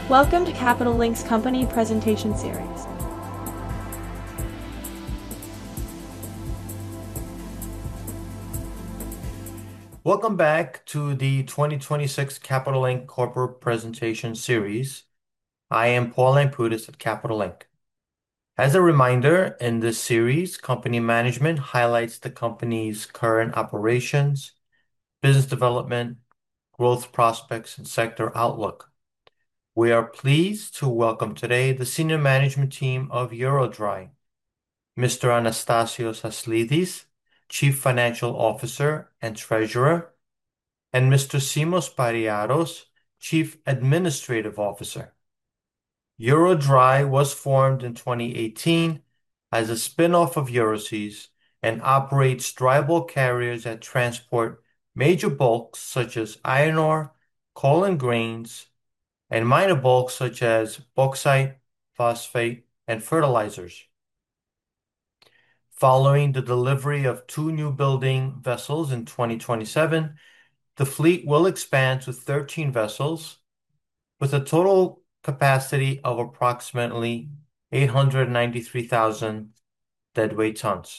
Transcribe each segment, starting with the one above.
Welcome to Capital Link's company presentation series. Welcome back to the 2026 Capital Link Corporate Presentation Series. I am Paul Lamputis at Capital Link. As a reminder, in this series, company management highlights the company's current operations, business development, growth prospects, and sector outlook. We are pleased to welcome today the senior management team of EuroDry, Mr. Anastasios Aslidis, Chief Financial Officer and Treasurer, and Mr. Simos Pariaros, Chief Administrative Officer. EuroDry was formed in 2018 as a spin-off of Euroseas and operates dry bulk carriers that transport major bulks such as iron ore, coal and grains, and minor bulks such as bauxite, phosphate, and fertilizers. Following the delivery of 2 new building vessels in 2027, the fleet will expand to 13 vessels with a total capacity of approximately 893,000 deadweight tons.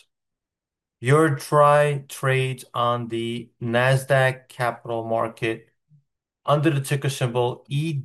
EuroDry trades on the Nasdaq Capital Market under the ticker symbol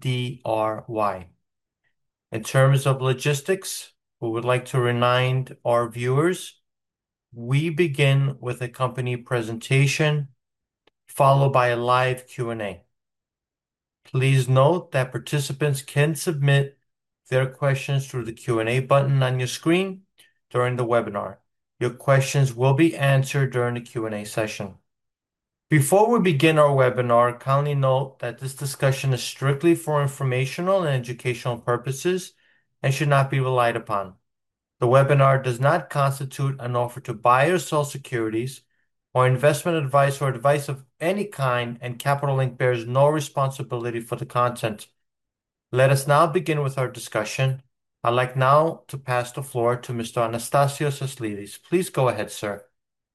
EDRY. In terms of logistics, we would like to remind our viewers, we begin with a company presentation followed by a live Q&A. Please note that participants can submit their questions through the Q&A button on your screen during the webinar. Your questions will be answered during the Q&A session. Before we begin our webinar, kindly note that this discussion is strictly for informational and educational purposes and should not be relied upon. The webinar does not constitute an offer to buy or sell securities or investment advice or advice of any kind, and Capital Link bears no responsibility for the content. Let us now begin with our discussion. I'd like now to pass the floor to Mr. Anastasios Aslidis. Please go ahead, sir.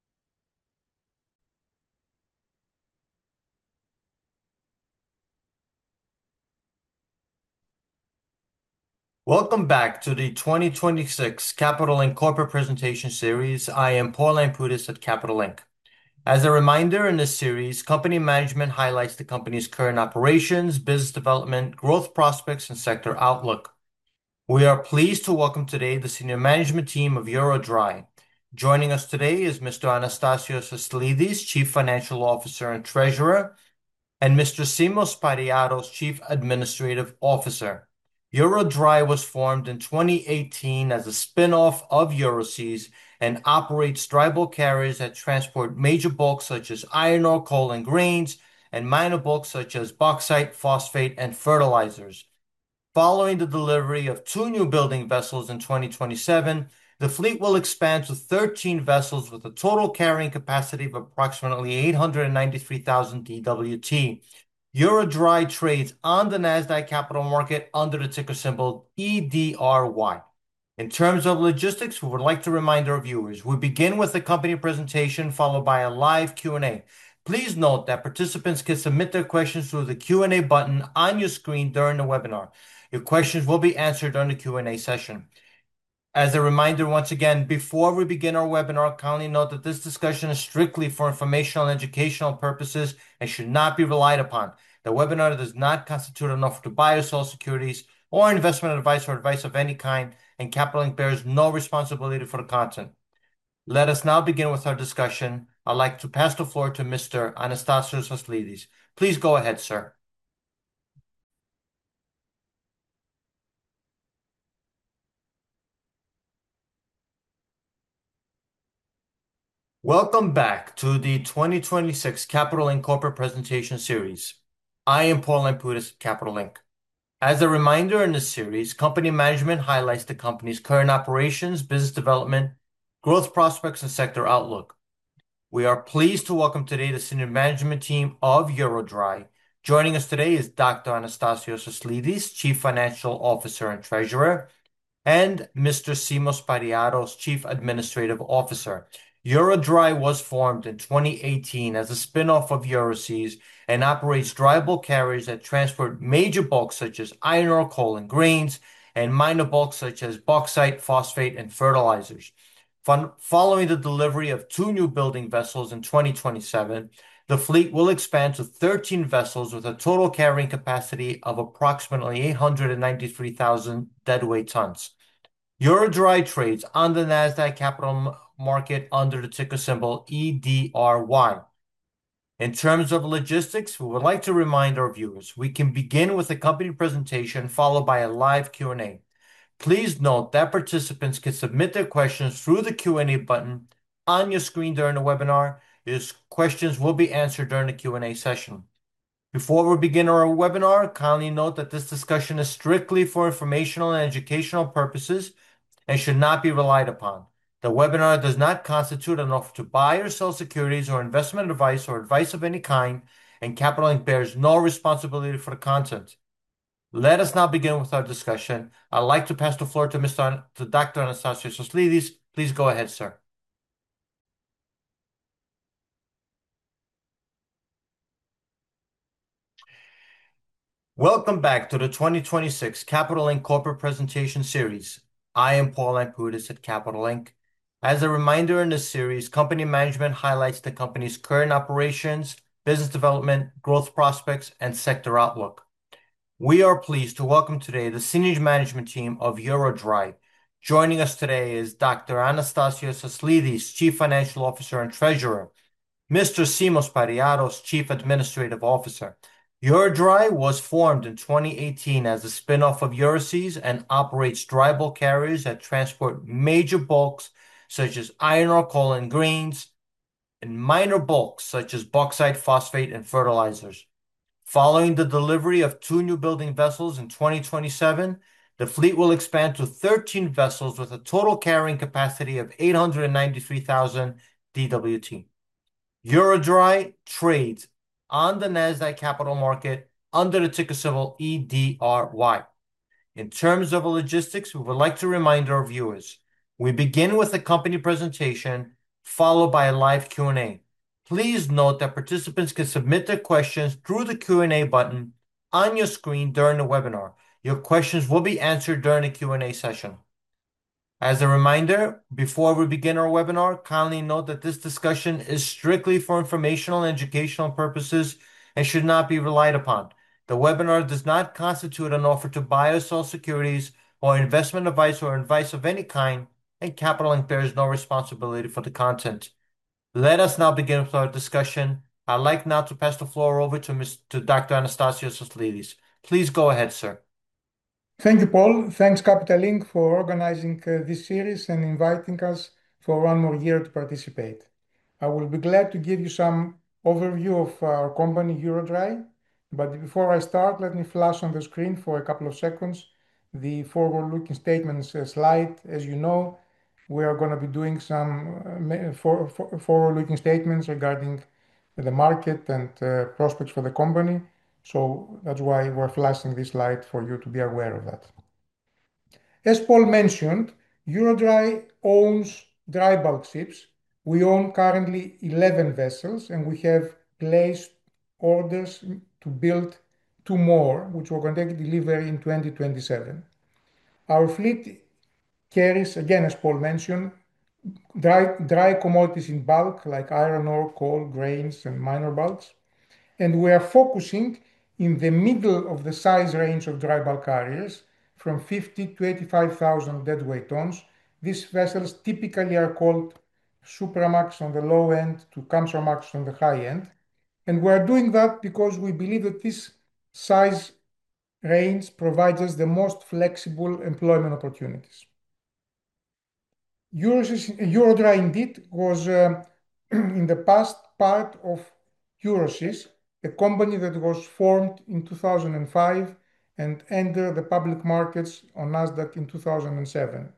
Welcome back to the 2026 Capital Link Corporate Presentation Series. I am Paul Lamputis at Capital Link. As a reminder, in this series, company management highlights the company's current operations, business development, growth prospects, and sector outlook. We are pleased to welcome today the senior management team of EuroDry. Joining us today is Mr. Anastasios Aslidis, Chief Financial Officer and Treasurer, and Mr. Simos Pariaros, Chief Administrative Officer. EuroDry was formed in 2018 as a spin-off of Euroseas and operates dry bulk carriers that transport major bulks such as iron ore, coal, and grains, and minor bulks such as bauxite, phosphate, and fertilizers. Following the delivery of 2 new building vessels in 2027, the fleet will expand to 13 vessels with a total carrying capacity of approximately 893,000 DWT. EuroDry trades on the Nasdaq Capital Market under the ticker symbol EDRY. In terms of logistics, we would like to remind our viewers, we begin with the company presentation followed by a live Q&A. Please note that participants can submit their questions through the Q&A button on your screen during the webinar. Your questions will be answered during the Q&A session. As a reminder, once again, before we begin our webinar, kindly note that this discussion is strictly for informational and educational purposes and should not be relied upon. The webinar does not constitute an offer to buy or sell securities or investment advice or advice of any kind, and Capital Link bears no responsibility for the content. Let us now begin with our discussion. I'd like to pass the floor to Mr. Anastasios Aslidis. Please go ahead, sir. Welcome back to the 2026 Capital Link Corporate Presentation Series. I am Paul Lamputis at Capital Link. As a reminder, in this series, company management highlights the company's current operations, business development, growth prospects, and sector outlook. We are pleased to welcome today the senior management team of EuroDry. Joining us today is Dr. Anastasios Aslidis, Chief Financial Officer and Treasurer, and Mr. Simos Pariaros, Chief Administrative Officer. EuroDry was formed in 2018 as a spin-off of Euroseas and operates dry bulk carriers that transport major bulks such as iron ore, coal, and grains, and minor bulks such as bauxite, phosphate, and fertilizers. Following the delivery of two new building vessels in 2027, the fleet will expand to 13 vessels with a total carrying capacity of approximately 893,000 deadweight tons. EuroDry trades on the Nasdaq Capital Market under the ticker symbol EDRY. In terms of logistics, we would like to remind our viewers we can begin with a company presentation followed by a live Q&A. Please note that participants can submit their questions through the Q&A button on your screen during the webinar. These questions will be answered during the Q&A session. Before we begin our webinar, kindly note that this discussion is strictly for informational and educational purposes and should not be relied upon. The webinar does not constitute an offer to buy or sell securities or investment advice or advice of any kind, and Capital Link bears no responsibility for the content. Let us now begin with our discussion. I'd like to pass the floor to Dr. Anastasios Aslidis. Please go ahead, sir. Welcome back to the 2026 Capital Link Corporate Presentation Series. I am Paul Lampudis at Capital Link. As a reminder, in this series, company management highlights the company's current operations, business development, growth prospects, and sector outlook. We are pleased to welcome today the senior management team of EuroDry. Joining us today is Dr. Anastasios Aslidis, Chief Financial Officer and Treasurer, Mr. Simos Pariaros, Chief Administrative Officer. EuroDry was formed in 2018 as a spin-off of Euroseas and operates dry bulk carriers that transport major bulks such as iron ore, coal, and grains, and minor bulks such as bauxite, phosphate, and fertilizers. Following the delivery of two new building vessels in 2027, the fleet will expand to 13 vessels with a total carrying capacity of 893,000 DWT. EuroDry trades on the Nasdaq Capital Market under the ticker symbol EDRY. In terms of logistics, we would like to remind our viewers, we begin with a company presentation followed by a live Q&A. Please note that participants can submit their questions through the Q&A button on your screen during the webinar. Your questions will be answered during the Q&A session. As a reminder, before we begin our webinar, kindly note that this discussion is strictly for informational and educational purposes and should not be relied upon. The webinar does not constitute an offer to buy or sell securities or investment advice or advice of any kind, and Capital Link bears no responsibility for the content. Let us now begin with our discussion. I'd like now to pass the floor over to Dr. Anastasios Aslidis. Please go ahead, sir. Thank you, Paul. Thanks, Capital Link, for organizing this series and inviting us for one more year to participate. I will be glad to give you some overview of our company, EuroDry. But before I start, let me flash on the screen for a couple of seconds the forward-looking statements slide. As you know, we are going to be doing some forward-looking statements regarding the market and prospects for the company. So that's why we're flashing this slide for you to be aware of that. As Paul mentioned, EuroDry owns dry bulk ships. We own currently 11 vessels, and we have placed orders to build two more, which we're going to take delivery in 2027. Our fleet carries, again, as Paul mentioned, dry commodities in bulk like iron ore, coal, grains, and minor bulks. And we are focusing in the middle of the size range of dry bulk carriers from 50 to 85,000 deadweight tons. These vessels typically are called Supramax on the low end to Kamsarmax on the high end. And we are doing that because we believe that this size range provides us the most flexible employment opportunities. EuroDry indeed was in the past part of Euroseas, a company that was formed in 2005 and entered the public markets on Nasdaq in 2007.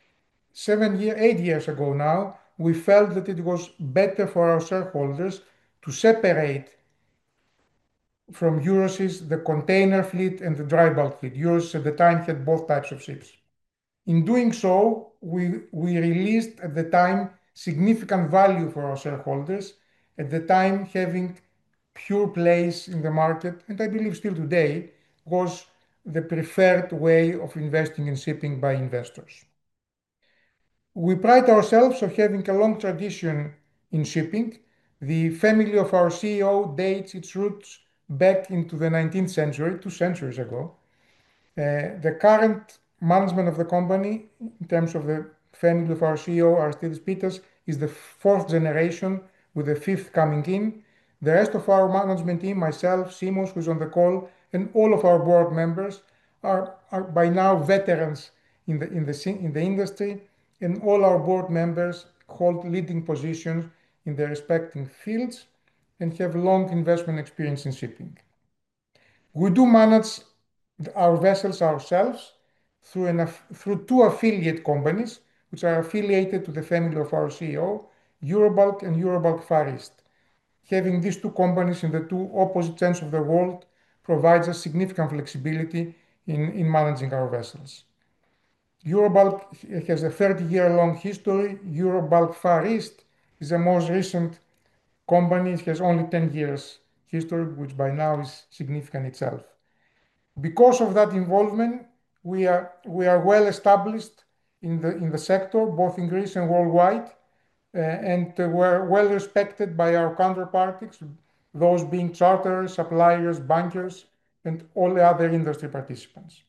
8 years ago now, we felt that it was better for our shareholders to separate from Euroseas the container fleet and the dry bulk fleet. Euroseas at the time had both types of ships. In doing so, we released at the time significant value for our shareholders, at the time having pure plays in the market, and I believe still today, was the preferred way of investing in shipping by investors. We pride ourselves on having a long tradition in shipping. The family of our CEO dates its roots back into the 19th century, 2 centuries ago. The current management of the company, in terms of the family of our CEO, Aristides Pittas, is the fourth generation, with the fifth coming in. The rest of our management team, myself, Simos, who's on the call, and all of our board members are by now veterans in the industry, and all our board members hold leading positions in their respective fields and have long investment experience in shipping. We do manage our vessels ourselves through two affiliate companies, which are affiliated to the family of our CEO, Eurobulk and Eurobulk Far East. Having these two companies in the two opposite ends of the world provides us significant flexibility in managing our vessels. Eurobulk has a 30-year-long history. Eurobulk Far East is the most recent company. It has only 10 years history, which by now is significant itself. Because of that involvement, we are well established in the sector, both in Greece and worldwide, and we're well respected by our counterparties, those being charterers, suppliers, bankers, and all the other industry participants.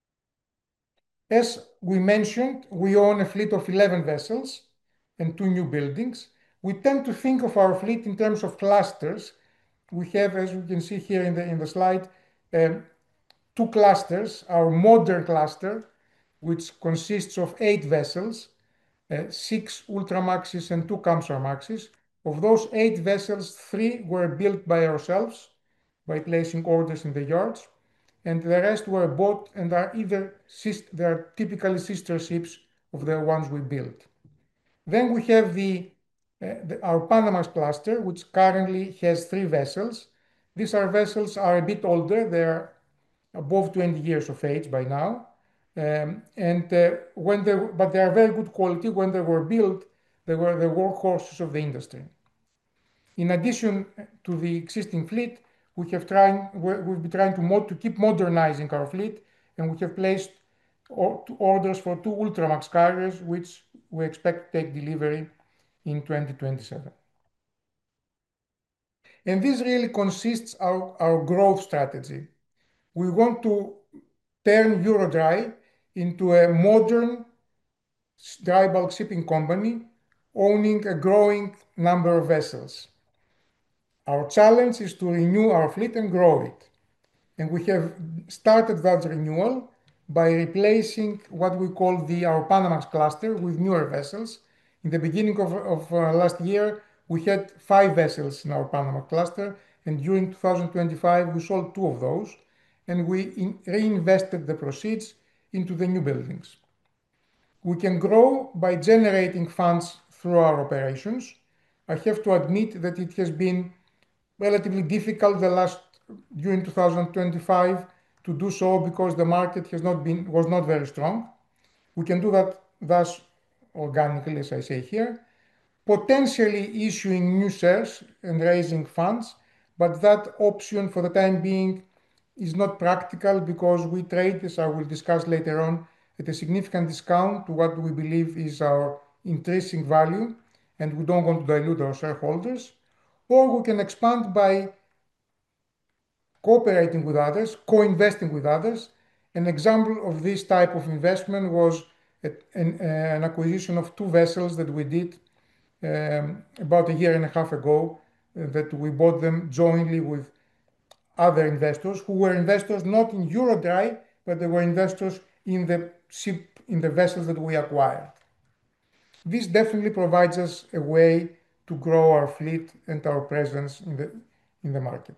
As we mentioned, we own a fleet of 11 vessels and two new buildings. We tend to think of our fleet in terms of clusters. We have, as you can see here in the slide, two clusters. Our modern cluster, which consists of 8 vessels, 6 Ultramaxes and 2 Kamsarmaxes. Of those 8 vessels, 3 were built by ourselves by placing orders in the yards, and the rest were bought and they are typically sister ships of the ones we built. Then we have our Panamax cluster, which currently has 3 vessels. These vessels are a bit older. They are above 20 years of age by now. But they are very good quality. When they were built, they were the workhorses of the industry. In addition to the existing fleet, we've been trying to keep modernizing our fleet, and we have placed orders for 2 Ultramax carriers, which we expect to take delivery in 2027. And this really consists our growth strategy. We want to turn EuroDry into a modern dry bulk shipping company owning a growing number of vessels. Our challenge is to renew our fleet and grow it. And we have started that renewal by replacing what we call our Panamax cluster with newer vessels. In the beginning of last year, we had 5 vessels in our Panamax cluster, and during 2025, we sold 2 of those, and we reinvested the proceeds into the new buildings. We can grow by generating funds through our operations. I have to admit that it has been relatively difficult during 2025 to do so because the market was not very strong. We can do that thus organically, as I say here, potentially issuing new shares and raising funds, but that option for the time being is not practical because we trade, as I will discuss later on, at a significant discount to what we believe is our intrinsic value, and we don't want to dilute our shareholders. Or we can expand by cooperating with others, co-investing with others. An example of this type of investment was an acquisition of 2 vessels that we did about a year and a half ago, that we bought them jointly with other investors who were investors not in EuroDry, but they were investors in the vessels that we acquired. This definitely provides us a way to grow our fleet and our presence in the market.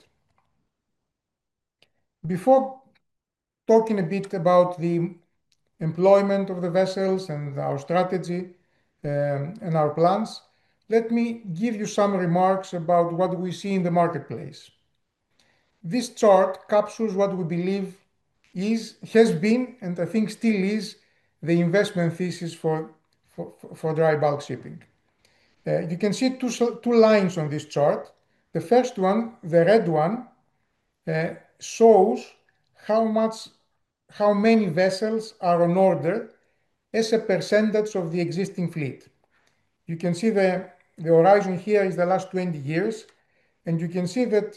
Before talking a bit about the employment of the vessels and our strategy and our plans, let me give you some remarks about what we see in the marketplace. This chart captures what we believe has been, and I think still is, the investment thesis for dry bulk shipping. You can see two lines on this chart. The first one, the red one, shows how much, how many vessels are on order as a percentage of the existing fleet. You can see the horizon here is the last 20 years, and you can see that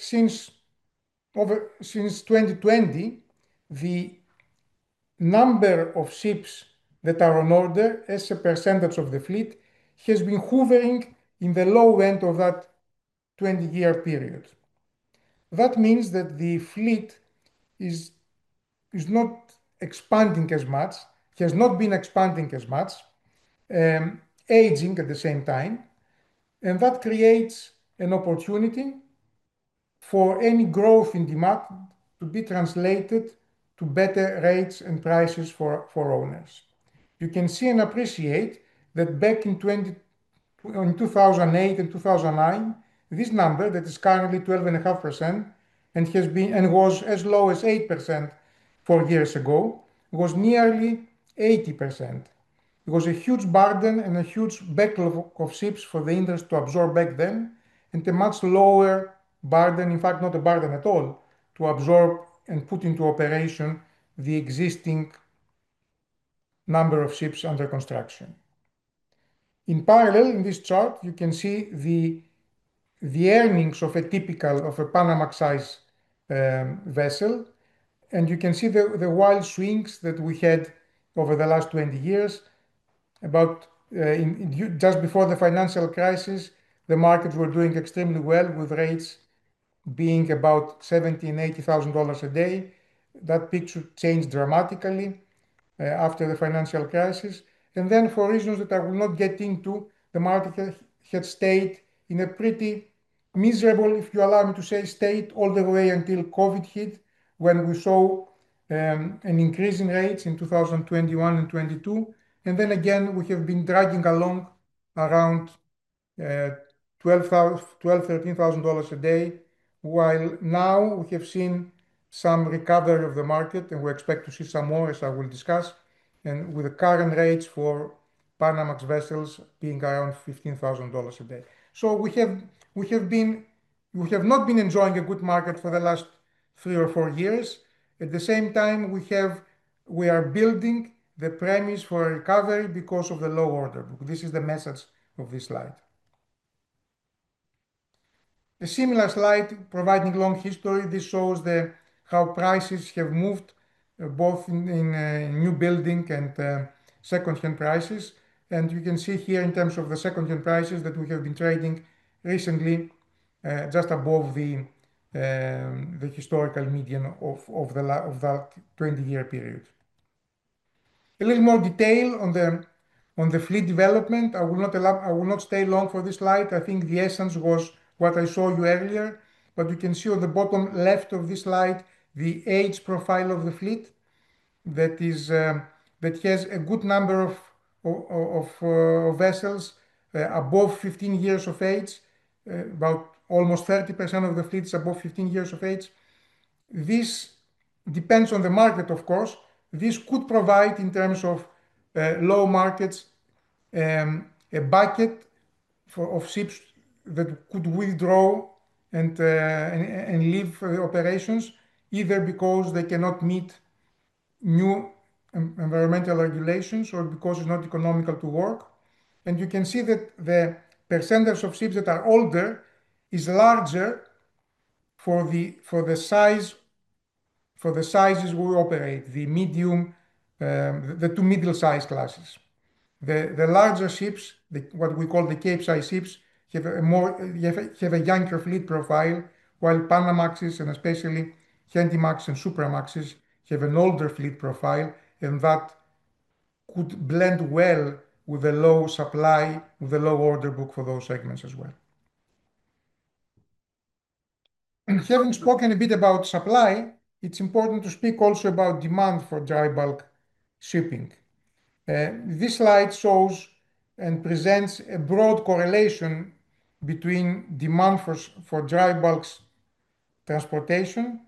since 2020, the number of ships that are on order as a percentage of the fleet has been hovering in the low end of that 20-year period. That means that the fleet is, is not expanding as much, has not been expanding as much, aging at the same time, and that creates an opportunity for any growth in demand to be translated to better rates and prices for owners. You can see and appreciate that back in 2008 and 2009, this number that is currently 12.5% and has been and was as low as 8% 4 years ago was nearly 80%. It was a huge burden and a huge backlog of ships for the industry to absorb back then, and a much lower burden, in fact, not a burden at all, to absorb and put into operation the existing number of ships under construction. In parallel, in this chart, you can see the earnings of a Panamax size vessel, and you can see the wild swings that we had over the last 20 years. Just before the financial crisis, the markets were doing extremely well with rates being about $70,000 and $80,000 a day. That picture changed dramatically after the financial crisis. And then, for reasons that I will not get into, the market had stayed in a pretty miserable, if you allow me to say, state all the way until COVID hit, when we saw an increase in rates in 2021 and 22. And then again, we have been dragging along around $13,000 a day, while now we have seen some recovery of the market, and we expect to see some more, as I will discuss, and with the current rates for Panamax vessels being around $15,000 a day. So we have not been enjoying a good market for the last 3 or 4 years. At the same time, we are building the premise for a recovery because of the low order book. This is the message of this slide. A similar slide providing long history. This shows how prices have moved both in new building and second-hand prices. And you can see here in terms of the second-hand prices that we have been trading recently just above the historical median of that 20-year period. A little more detail on the fleet development. I will not stay long for this slide. I think the essence was what I showed you earlier, but you can see on the bottom left of this slide the age profile of the fleet that has a good number of vessels above 15 years of age. About almost 30% of the fleet is above 15 years of age. This depends on the market, of course. This could provide, in terms of low markets, a bucket of ships that could withdraw and leave operations, either because they cannot meet new environmental regulations or because it's not economical to work. And you can see that the percentage of ships that are older is larger for the sizes we operate, the two middle size classes. The larger ships, what we call the Capesize ships, have a younger fleet profile, while Panamaxes and especially Handymax and Supramaxes have an older fleet profile, and that could blend well with the low supply, with the low order book for those segments as well. And having spoken a bit about supply, it's important to speak also about demand for dry bulk shipping. This slide shows and presents a broad correlation between demand for dry bulks transportation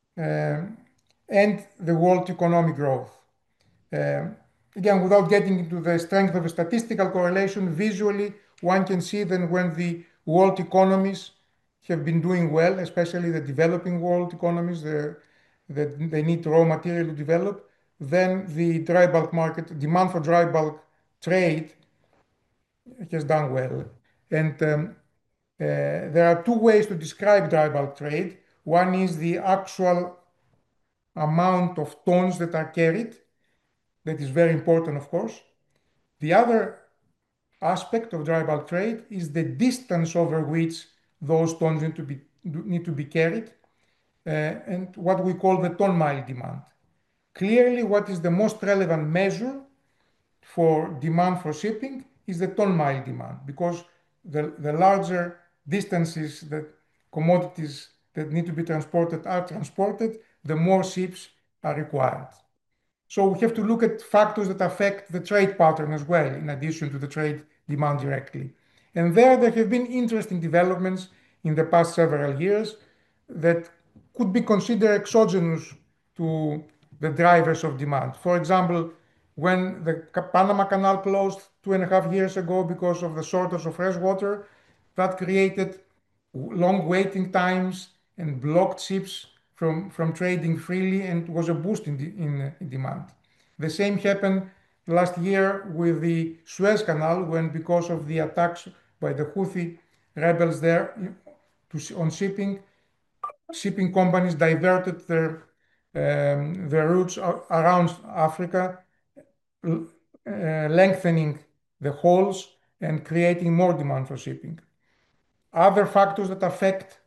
and the world economic growth. Again, without getting into the strength of a statistical correlation, visually, one can see then when the world economies have been doing well, especially the developing world economies, that they need raw material to develop, then the dry bulk market, demand for dry bulk trade has done well. And there are two ways to describe dry bulk trade. One is the actual amount of tons that are carried. That is very important, of course. The other aspect of dry bulk trade is the distance over which those tons need to be carried, and what we call the ton mile demand. Clearly, what is the most relevant measure for demand for shipping is the ton mile demand, because the larger distances that commodities that need to be transported are transported, the more ships are required. So we have to look at factors that affect the trade pattern as well, in addition to the trade demand directly. And there have been interesting developments in the past several years that could be considered exogenous to the drivers of demand. For example, when the Panama Canal closed 2.5 years ago because of the shortage of fresh water, that created long waiting times and blocked ships from trading freely and was a boost in demand. The same happened last year with the Suez Canal when, because of the attacks by the Houthi rebels there on shipping companies diverted their routes around Africa, lengthening the hauls and creating more demand for shipping. Other factors that affect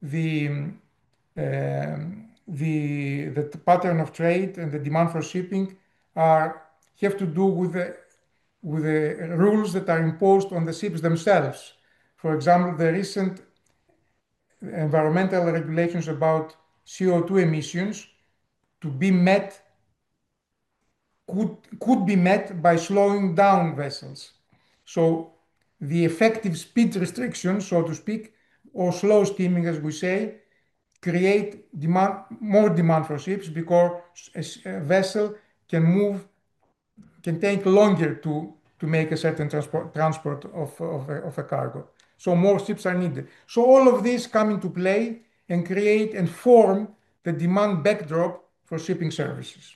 the pattern of trade and the demand for shipping have to do with the rules that are imposed on the ships themselves. For example, the recent environmental regulations about CO2 emissions to be met could be met by slowing down vessels. So the effective speed restrictions, so to speak, or slow steaming, as we say, create more demand for ships because a vessel can take longer to make a certain transport of a cargo. So more ships are needed. So all of these come into play and create and form the demand backdrop for shipping services.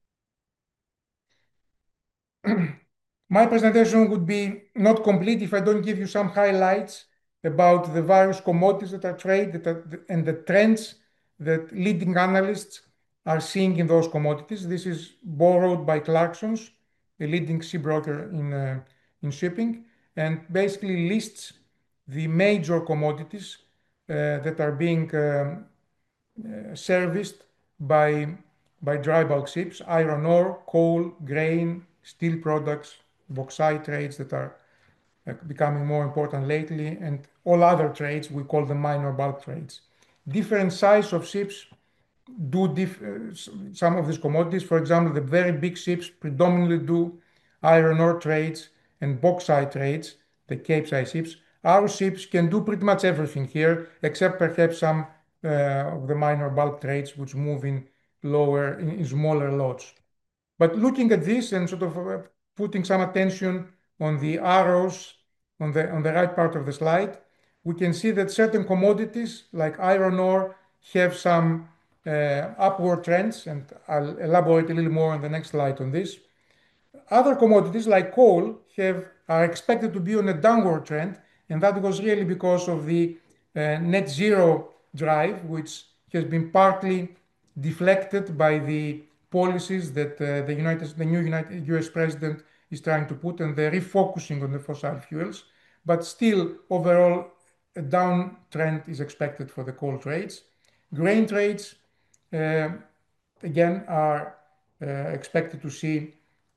My presentation would be not complete if I don't give you some highlights about the various commodities that are traded and the trends that leading analysts are seeing in those commodities. This is borrowed by Clarksons, a leading shipbroker in shipping, and basically lists the major commodities that are being serviced by dry bulk ships: iron ore, coal, grain, steel products, bauxite trades that are becoming more important lately, and all other trades, we call them minor bulk trades. Different size of ships do some of these commodities. For example, the very big ships predominantly do iron ore trades and bauxite trades, the Capesize ships. Our ships can do pretty much everything here, except perhaps some of the minor bulk trades, which move in smaller lots. But looking at this and sort of putting some attention on the arrows on the right part of the slide, we can see that certain commodities like iron ore have some upward trends, and I'll elaborate a little more on the next slide on this. Other commodities like coal are expected to be on a downward trend, and that was really because of the net zero drive, which has been partly deflected by the policies that the new US president is trying to put, and the refocusing on the fossil fuels. But still, overall, a downtrend is expected for the coal trades. Grain trades, again, are expected to see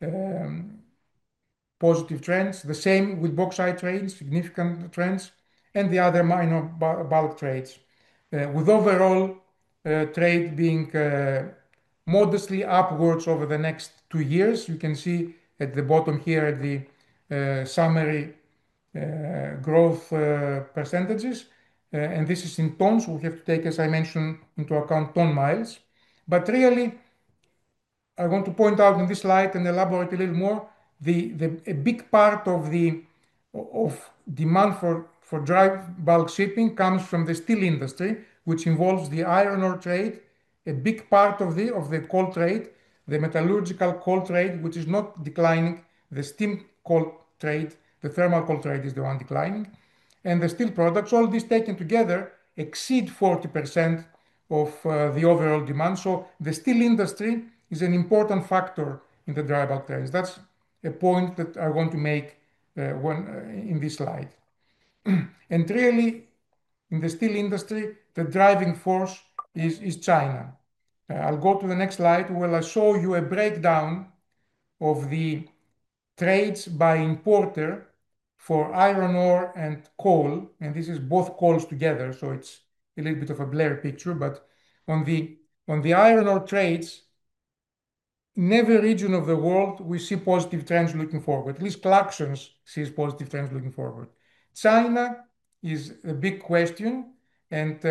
positive trends. The same with bauxite trades, significant trends, and the other minor bulk trades, with overall trade being modestly upwards over the next 2 years. You can see at the bottom here the summary growth percentages, and this is in tons. We have to take, as I mentioned, into account ton miles. But really, I want to point out in this slide and elaborate a little more, a big part of the of demand for dry bulk shipping comes from the steel industry, which involves the iron ore trade, a big part of the coal trade, the metallurgical coal trade, which is not declining, the steam coal trade, the thermal coal trade is the one declining, and the steel products. All these taken together exceed 40% of the overall demand. So the steel industry is an important factor in the dry bulk trades. That's a point that I want to make in this slide. And really, in the steel industry, the driving force is China. I'll go to the next slide where I show you a breakdown of the trades by importer for iron ore and coal, and this is both coals together, so it's a little bit of a blurry picture, but on the iron ore trades, in every region of the world, we see positive trends looking forward. At least Clarksons sees positive trends looking forward. China is a big question, and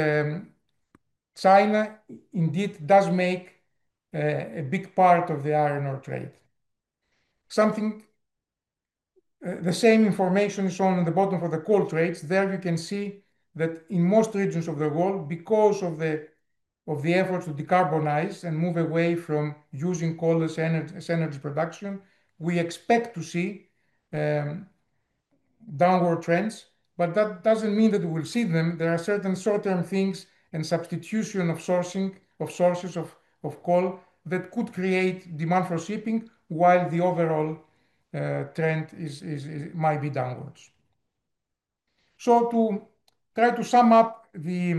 China indeed does make a big part of the iron ore trade. Something The same information is shown on the bottom for the coal trades. There you can see that in most regions of the world, because of the efforts to decarbonize and move away from using coal as energy production, we expect to see um, downward trends, but that doesn't mean that we will see them. There are certain short-term things and substitution of sources of coal that could create demand for shipping, while the overall trend might be downwards. So to try to sum up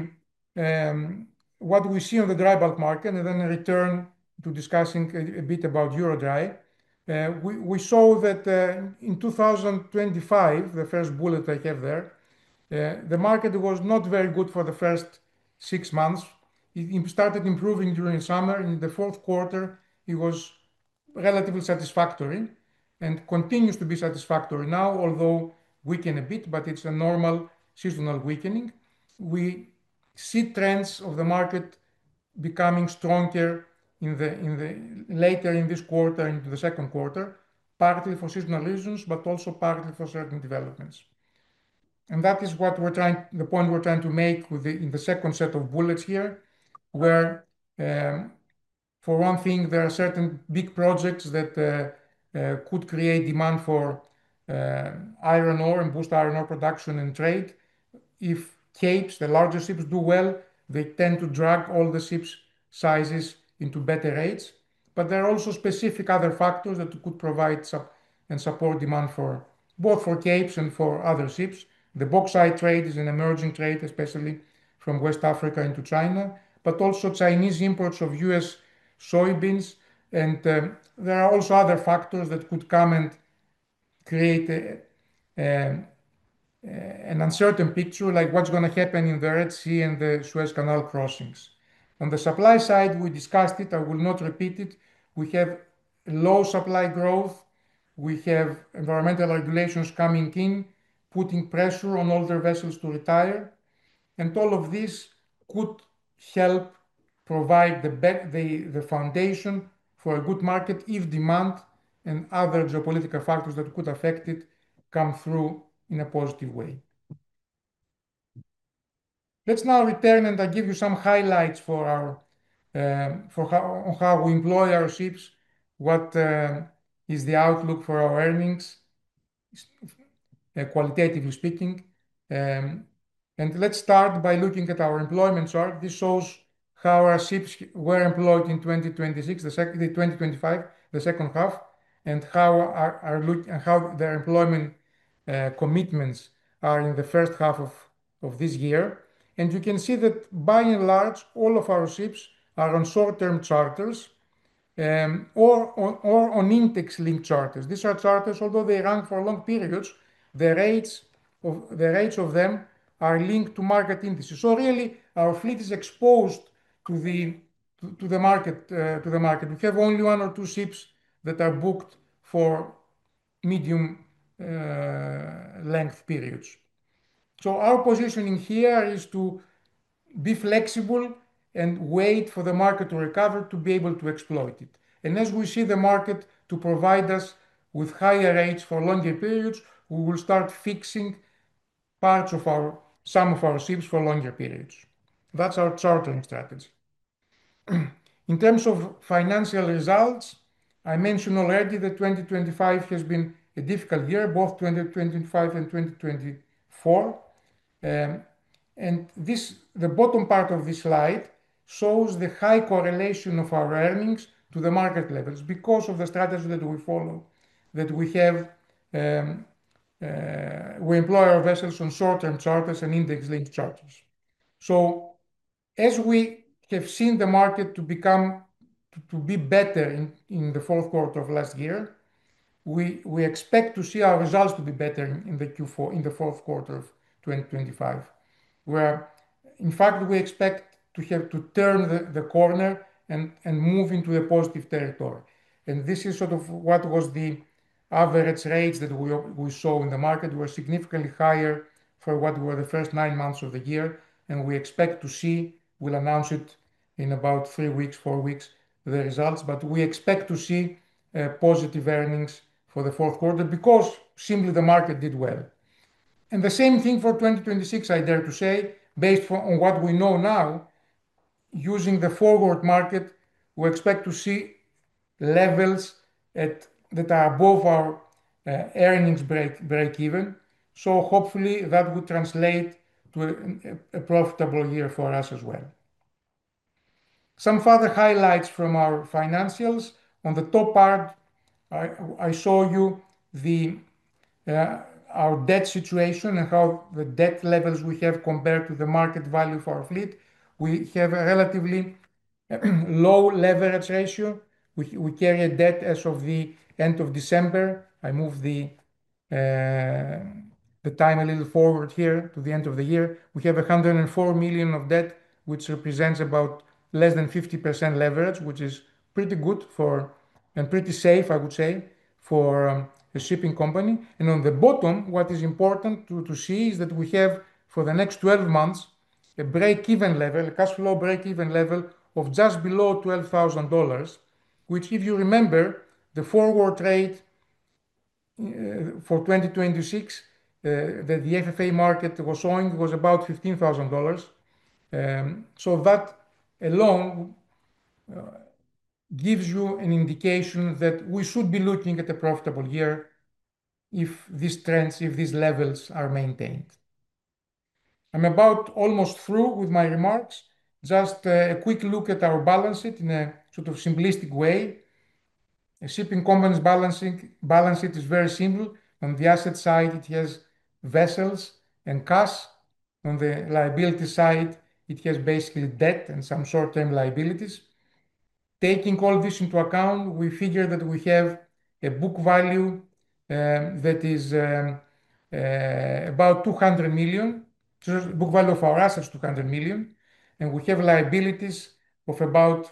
what we see on the dry bulk market and then return to discussing a bit about Eurodry, we saw that in 2025, the first bullet I have there, the market was not very good for the first 6 months. It started improving during summer. In the fourth quarter, it was relatively satisfactory and continues to be satisfactory now, although weaken a bit, but it's a normal seasonal weakening. We see trends of the market becoming stronger later in this quarter into the second quarter, partly for seasonal reasons, but also partly for certain developments. And that is the point we're trying to make in the second set of bullets here, where for one thing, there are certain big projects that could create demand for iron ore and boost iron ore production and trade. If capes, the larger ships, do well, they tend to drag all the ships' sizes into better rates. But there are also specific other factors that could provide and support demand for both for capes and for other ships. The bauxite trade is an emerging trade, especially from West Africa into China, but also Chinese imports of US soybeans. And there are also other factors that could come and create an uncertain picture, like what's going to happen in the Red Sea and the Suez Canal crossings. On the supply side, we discussed it. I will not repeat it. We have low supply growth. We have environmental regulations coming in, putting pressure on older vessels to retire. And all of this could help provide the foundation for a good market if demand and other geopolitical factors that could affect it come through in a positive way. Let's now return and I give you some highlights on how we employ our ships, what is the outlook for our earnings, qualitatively speaking. And let's start by looking at our employment chart. This shows how our ships were employed in 2026, the 2025, the second half, and how their employment commitments are in the first half of this year. And you can see that by and large, all of our ships are on short-term charters or on index-linked charters. These are charters, although they run for long periods, the rates of them are linked to market indices. So really, our fleet is exposed to the market. We have only one or two ships that are booked for medium length periods. So our positioning here is to be flexible and wait for the market to recover to be able to exploit it. And as we see the market to provide us with higher rates for longer periods, we will start fixing some of our ships for longer periods. That's our chartering strategy. In terms of financial results, I mentioned already that 2025 has been a difficult year, both 2025 and 2024. Um, and the bottom part of this slide shows the high correlation of our earnings to the market levels because of the strategy that we follow, that we have, um, we employ our vessels on short-term charters and index-linked charters. So as we have seen the market to be better in the fourth quarter of last year, we expect to see our results to be better in the Q4, in the fourth quarter of 2025, where in fact we expect to have to turn the corner and move into a positive territory. And this is sort of what was the average rates that we saw in the market were significantly higher for what were the first 9 months of the year, and we expect to see, we'll announce it in about 3 weeks, 4 weeks, the results, but we expect to see positive earnings for the fourth quarter because simply the market did well. And the same thing for 2026, I dare to say, based on what we know now, using the forward market, we expect to see levels that are above our earnings break even. So hopefully that would translate to a profitable year for us as well. Some further highlights from our financials. On the top part, I show you our debt situation and how the debt levels we have compared to the market value for our fleet. We have a relatively low leverage ratio. We carry a debt as of the end of December. I moved the time a little forward here to the end of the year. We have 104 million of debt, which represents about less than 50% leverage, which is pretty good and pretty safe, I would say, for a shipping company. And on the bottom, what is important to see is that we have for the next 12 months a break-even level, a cash flow break-even level of just below $12,000, which, if you remember, the forward rate for 2026 that the FFA market was showing was about $15,000. So that alone gives you an indication that we should be looking at a profitable year if these trends, if these levels are maintained. I'm about almost through with my remarks. Just a quick look at our balance sheet in a sort of simplistic way. A shipping company's balance sheet is very simple. On the asset side, it has vessels and cash. On the liability side, it has basically debt and some short-term liabilities. Taking all this into account, we figure that we have a book value that is about 200 million. So book value of our assets, 200 million. And we have liabilities of about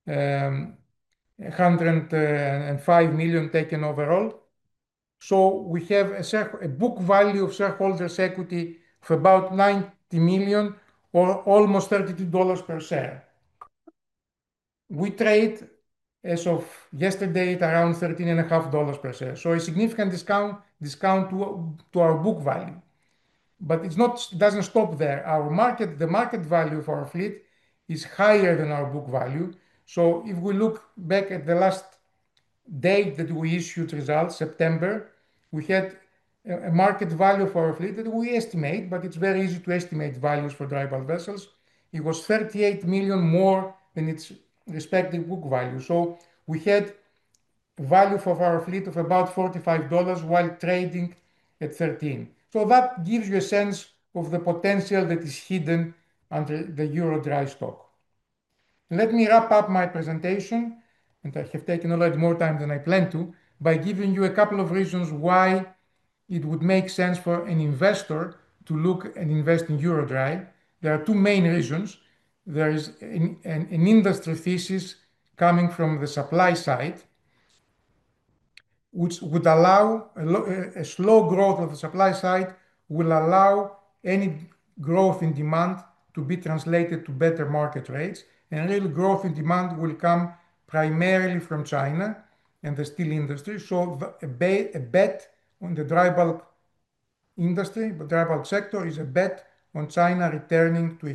105 million taken overall. So we have a book value of shareholders' equity of about 90 million or almost $32 per share. We trade as of yesterday at around $13.50 per share. So a significant discount to our book value. But it doesn't stop there. The market value of our fleet is higher than our book value. So if we look back at the last date that we issued results, September, we had a market value for our fleet that we estimate, but it's very easy to estimate values for dry bulk vessels. It was 38 million more than its respective book value. So we had value for our fleet of about $45 while trading at 13. So that gives you a sense of the potential that is hidden under the EuroDry stock. Let me wrap up my presentation, and I have taken already more time than I planned to, by giving you a couple of reasons why it would make sense for an investor to look and invest in EuroDry. There are two main reasons. There is an industry thesis coming from the supply side, which would allow a slow growth of the supply side, will allow any growth in demand to be translated to better market rates. And real growth in demand will come primarily from China and the steel industry. So a bet on the dry bulk industry, the dry bulk sector, is a bet on China returning to a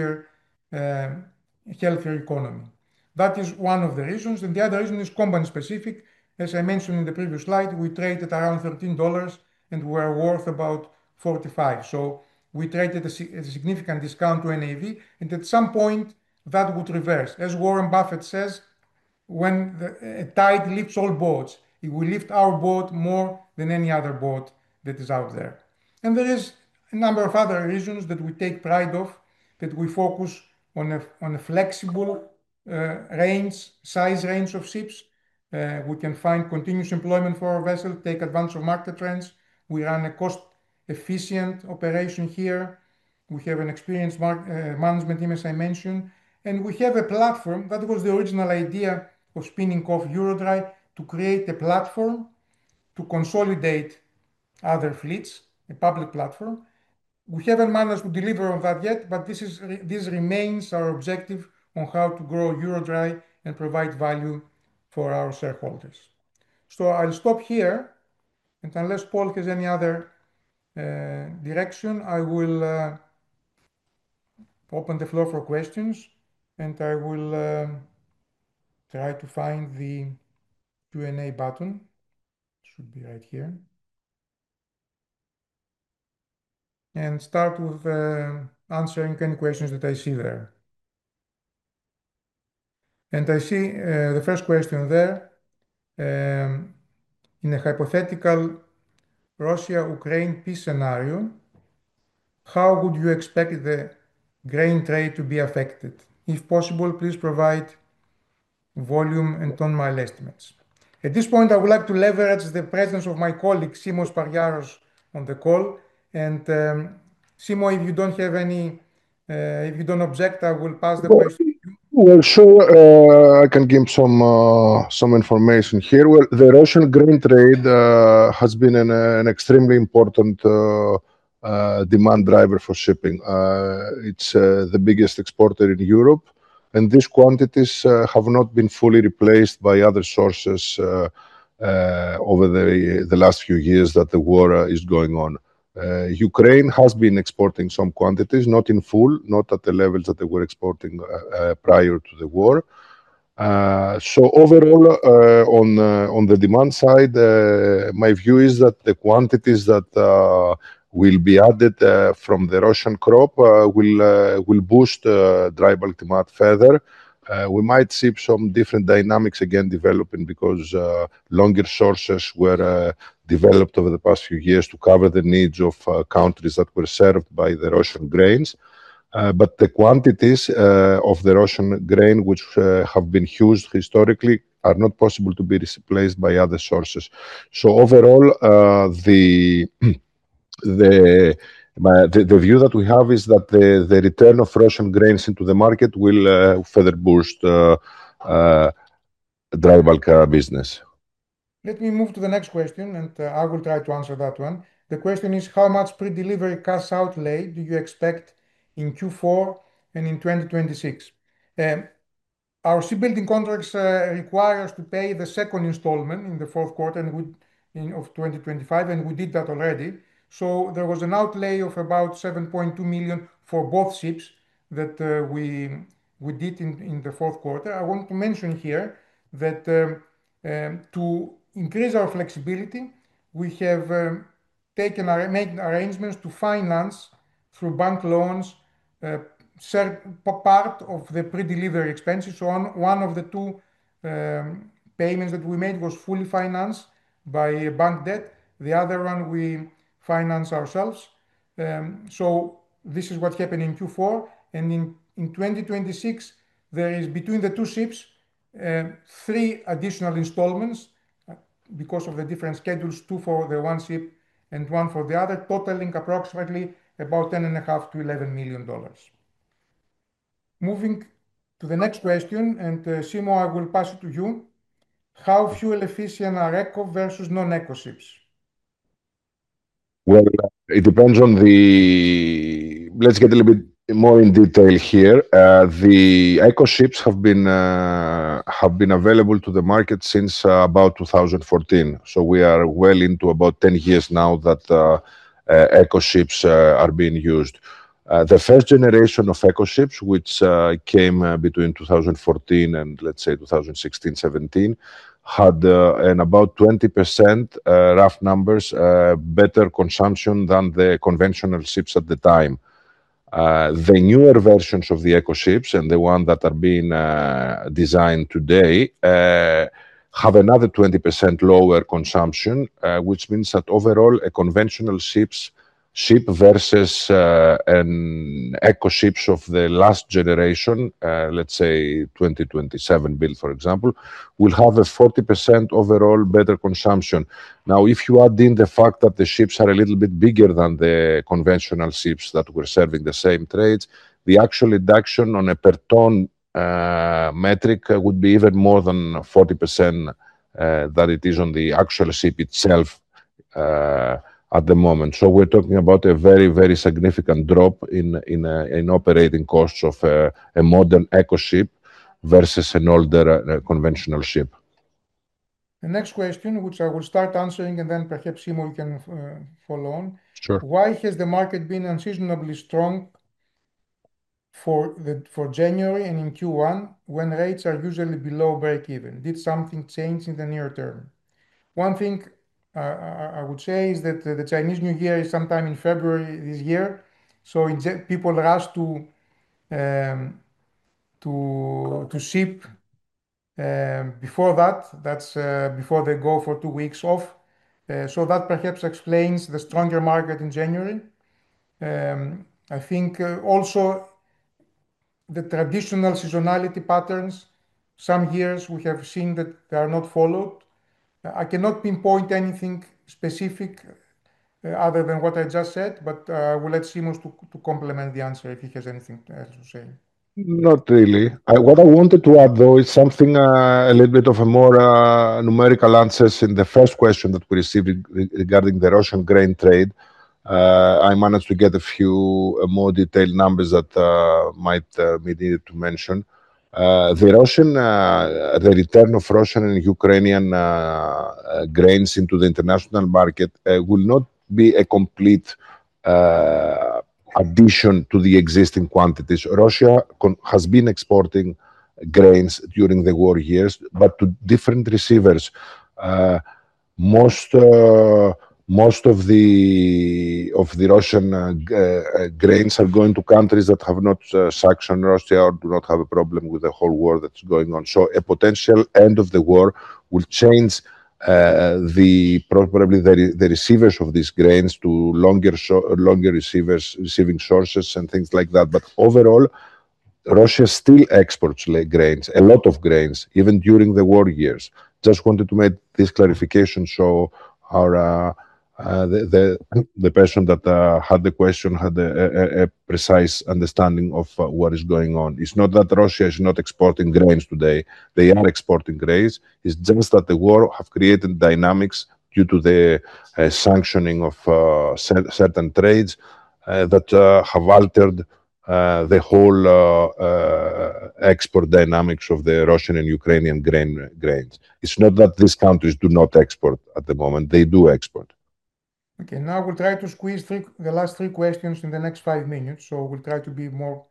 healthier economy. That is one of the reasons. And the other reason is company specific. As I mentioned in the previous slide, we traded around $13 and we are worth about 45. So we traded a significant discount to NAV, and at some point that would reverse. As Warren Buffett says, when a tide lifts all boats, it will lift our boat more than any other boat that is out there. And there is a number of other reasons that we take pride of, that we focus on a flexible size range of ships. We can find continuous employment for our vessel, take advantage of market trends. We run a cost-efficient operation here. We have an experienced management team, as I mentioned, and we have a platform. That was the original idea of spinning off EuroDry, to create a platform to consolidate other fleets, a public platform. We haven't managed to deliver on that yet, but this remains our objective on how to grow EuroDry and provide value for our shareholders. So I'll stop here, and unless Paul has any other direction, I will open the floor for questions, and I will try to find the Q&A button. It should be right here. And start with answering any questions that I see there. And I see the first question there. In a hypothetical Russia-Ukraine peace scenario, how would you expect the grain trade to be affected? If possible, please provide volume and ton-mile estimates. At this point, I would like to leverage the presence of my colleague, Simos Pariaros, on the call. And Simo, if you don't have if you don't object, I will pass the question. Well, sure, I can give some information here. Well, the Russian grain trade has been an extremely important demand driver for shipping. It's the biggest exporter in Europe, and these quantities have not been fully replaced by other sources over the last few years that the war is going on. Ukraine has been exporting some quantities, not in full, not at the levels that they were exporting prior to the war. So overall, on the demand side, my view is that the quantities that will be added from the Russian crop will boost dry bulk demand further. We might see some different dynamics again developing because longer sources were developed over the past few years to cover the needs of countries that were served by the Russian grains. But the quantities of the Russian grain, which have been used historically, are not possible to be replaced by other sources. So overall, the view that we have is that the return of Russian grains into the market will further boost dry bulk business. Let me move to the next question, and I will try to answer that one. The question is, how much pre-delivery cash outlay do you expect in Q4 and in 2026? Our shipbuilding contracts require us to pay the second installment in the fourth quarter of 2025, and we did that already. So there was an outlay of about 7.2 million for both ships that we did in the fourth quarter. I want to mention here that to increase our flexibility, we have made arrangements to finance through bank loans part of the pre-delivery expenses. So one of the two payments that we made was fully financed by bank debt. The other one we finance ourselves. So this is what happened in Q4. And in 2026, there is between the two ships 3 additional installments because of the different schedules, 2 for the one ship and 1 for the other, totaling approximately about $10.5 to $11 million. Moving to the next question, and Simo, I will pass it to you. How fuel efficient are eco versus non-eco ships? Well, it depends on let's get a little bit more in detail here. The eco ships have been available to the market since about 2014. So we are well into about 10 years now that eco ships are being used. The first generation of eco ships, which came between 2014 and let's say 2016-17, had an about 20% rough numbers better consumption than the conventional ships at the time. The newer versions of the eco ships and the one that are being designed today have another 20% lower consumption, which means that overall a conventional ship versus an eco ships of the last generation, let's say 2027 build, for example, will have a 40% overall better consumption. Now, if you add in the fact that the ships are a little bit bigger than the conventional ships that were serving the same trades, the actual reduction on a per ton metric would be even more than 40% that it is on the actual ship itself at the moment. So we're talking about a very, very significant drop in operating costs of a modern eco ship versus an older conventional ship. The next question, which I will start answering, and then perhaps Simo, you can follow on. Sure. Why has the market been unseasonably strong for January and in Q1 when rates are usually below break even? Did something change in the near term? One thing I would say is that the Chinese New Year is sometime in February this year, so people rush to ship before that. That's before they go for 2 weeks off. So that perhaps explains the stronger market in January. I think also the traditional seasonality patterns, some years we have seen that they are not followed. I cannot pinpoint anything specific other than what I just said, but I will let Simos to complement the answer if he has anything else to say. Not really. What I wanted to add, though, is something a little bit of a more numerical answers in the first question that we received regarding the Russian grain trade. I managed to get a few more detailed numbers that might be needed to mention. The return of Russian and Ukrainian grains into the international market will not be a complete addition to the existing quantities. Russia has been exporting grains during the war years, but to different receivers. Most of the Russian grains are going to countries that have not sanctioned Russia or do not have a problem with the whole war that's going on. So a potential end of the war will change probably the receivers of these grains to longer receiving sources and things like that. But overall, Russia still exports grains, a lot of grains, even during the war years. Just wanted to make this clarification so our the person that had the question had a precise understanding of what is going on. It's not that Russia is not exporting grains today. They are exporting grains. It's just that the war have created dynamics due to the sanctioning of certain trades that have altered the whole export dynamics of the Russian and Ukrainian grains. It's not that these countries do not export at the moment. They do export. Okay, now we'll try to squeeze the last three questions in the next 5 minutes. So we'll try to be more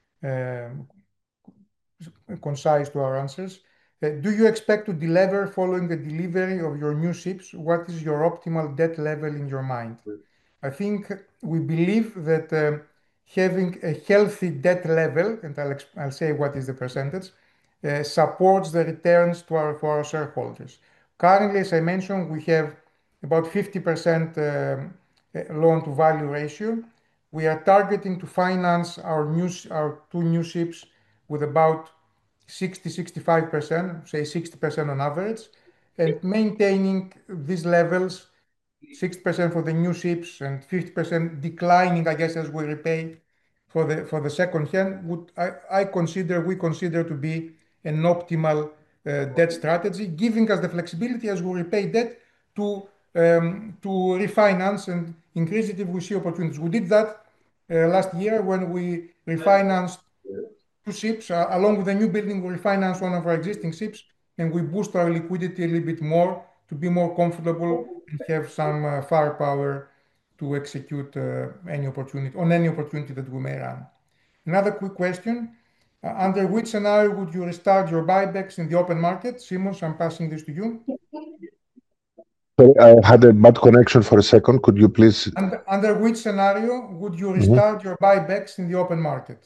concise to our answers. Do you expect to delever following the delivery of your new ships? What is your optimal debt level in your mind? I think we believe that having a healthy debt level, and I'll say what is the percentage, supports the returns for our shareholders. Currently, as I mentioned, we have about 50% loan to value ratio. We are targeting to finance our two new ships with about 60-65%, say 60% on average, and maintaining these levels, 60% for the new ships and 50% declining, I guess, as we repay for the second hand, we consider to be an optimal debt strategy, giving us the flexibility as we repay debt to refinance and increase it if we see opportunities. We did that last year when we refinanced two ships. Along with the new building, we refinanced one of our existing ships, and we boost our liquidity a little bit more to be more comfortable and have some firepower to execute any opportunity that we may run. Another quick question. Under which scenario would you restart your buybacks in the open market? Simos, I'm passing this to you. Sorry, I had a bad connection for a second. Could you please? Under which scenario would you Mhm. restart your buybacks in the open market?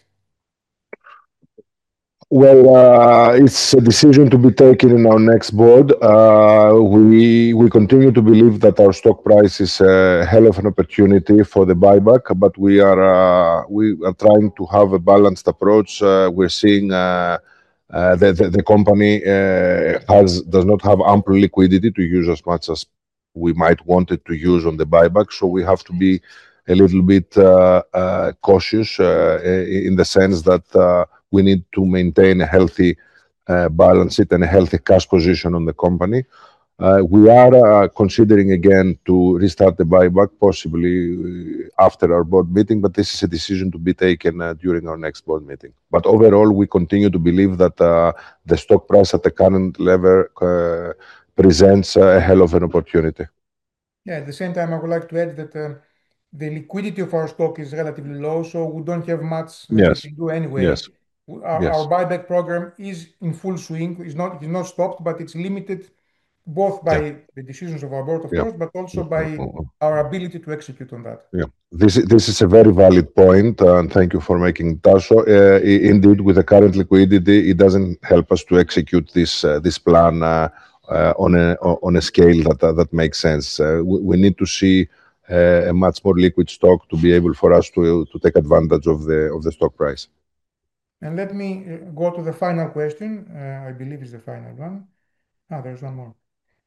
Well, it's a decision to be taken in our next board. We continue to believe that our stock price is a hell of an opportunity for the buyback, but we are trying to have a balanced approach. We're seeing the company does not have ample liquidity to use as much as we might want it to use on the buyback, so we have to be a little bit cautious in the sense that we need to maintain a healthy balance sheet and a healthy cash position on the company. We are considering again to restart the buyback, possibly after our board meeting, but this is a decision to be taken during our next board meeting. But overall, we continue to believe that the stock price at the current level presents a hell of an opportunity. Yeah, at the same time, I would like to add that the liquidity of our stock is relatively low, so we don't have much that we Yes, can do anyway. yes, Our yes. buyback program is in full swing. It's not stopped, but it's limited both Yeah, by the decisions of our board, of yeah. course, but also by our ability to execute on that. Yeah, this is a very valid point, and thank you for making it, Tasso. Indeed, with the current liquidity, it doesn't help us to execute this plan on a scale that makes sense. We need to see a much more liquid stock to be able for us to take advantage of the stock price. And let me go to the final question. I believe it's the final one. There's one more.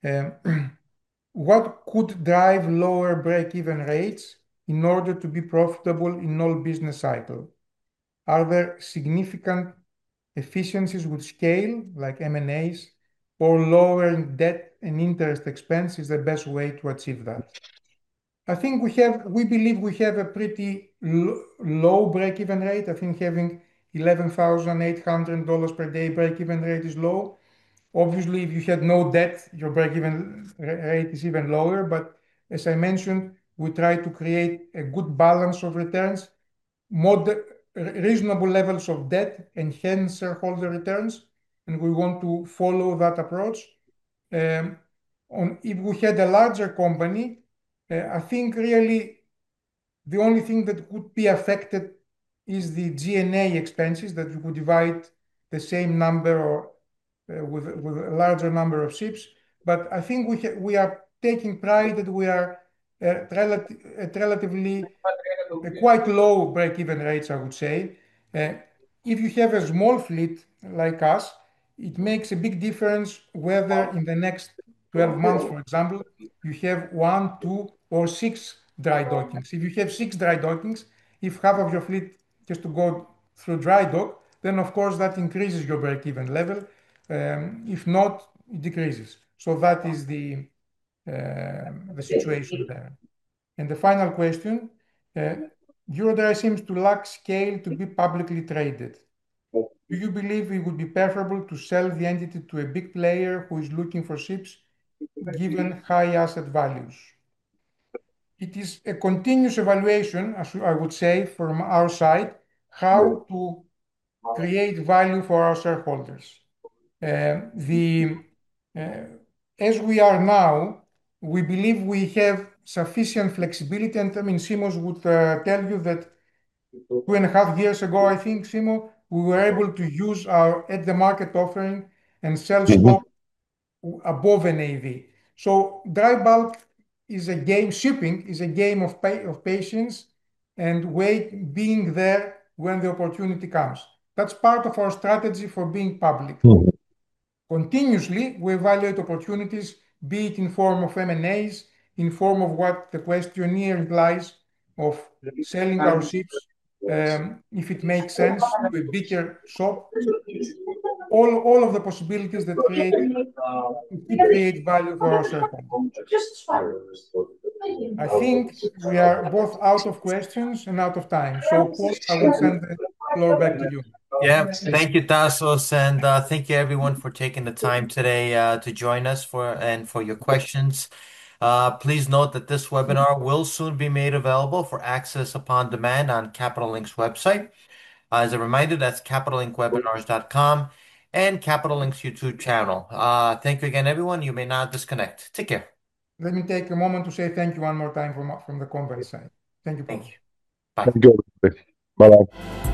What could drive lower break-even rates in order to be profitable in all business cycle? Are there significant efficiencies with scale, like M&As, or lowering debt and interest expense is the best way to achieve that? I think we believe we have a pretty low break-even rate. I think having $11,800 per day break-even rate is low. Obviously, if you had no debt, your break-even rate is even lower. But as I mentioned, we try to create a good balance of returns, reasonable levels of debt, enhance shareholder returns, and we want to follow that approach. If we had a larger company, I think really the only thing that could be affected is the G&A expenses, that you could divide the same number or with a larger number of ships. But I think we are taking pride that we are at relatively quite low break-even rates, I would say. If you have a small fleet like us, it makes a big difference whether in the next 12 months, for example, you have 1, 2, or 6 dry dockings. If you have 6 dry dockings, if half of your fleet has to go through dry dock, then of course that increases your break-even level. If not, it decreases. So that is the situation there. And the final question, Eurodry seems to lack scale to be publicly traded. Do you believe it would be preferable to sell the entity to a big player who is looking for ships given high asset values? It is a continuous evaluation, as I would say, from our side, how to create value for our shareholders. As we are now, we believe we have sufficient flexibility, and I mean, Simos would tell you that 2.5 years ago, I think, Simo, we were able to use our at-the-market offering and sell stock above NAV. So dry bulk is a game, shipping is a game of patience and being there when the opportunity comes. That's part of our strategy for being public. Continuously, we evaluate opportunities, be it in form of M&As, in form of what the questionnaire implies of selling our ships, if it makes sense, to a bigger shop. All of the possibilities that could create value for our shareholders. I think we are both out of questions and out of time. So, Paul, I will send the floor back to you. Yeah, thank you, Tassos, and thank you everyone for taking the time today to join us for your questions. Please note that this webinar will soon be made available for access upon demand on Capital Link's website. As a reminder, that's capitalinkwebinars.com and Capital Link's YouTube channel. Thank you again, everyone. You may now disconnect. Take care. Let me take a moment to say thank you one more time from the company side. Thank you, Paul. Thank you. Bye. Thank you, everybody. Bye-bye.